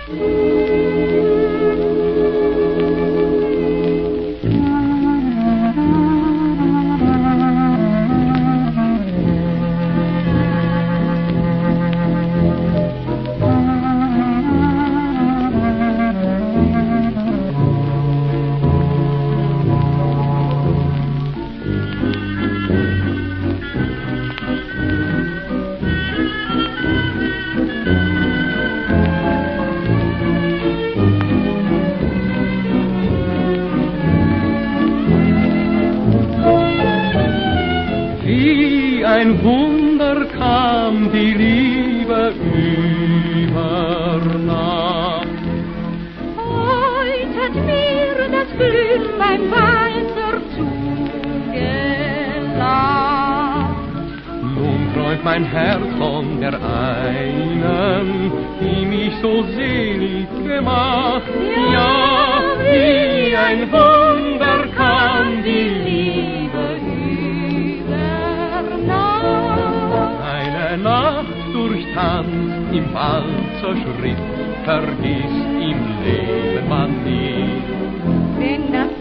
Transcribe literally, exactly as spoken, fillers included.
Wie ein Wunder kam die Liebe über Nacht. Heut hat mir das Glück beim Walzer zugelacht. Nun träumt mein Herz von der einen, die mich so selig gemacht. Ja, wie ein Wunder kam die Liebe über Nacht. Eine Nacht durch Tanz im Walzerschritt vergisst im Leben man nie. Wenn das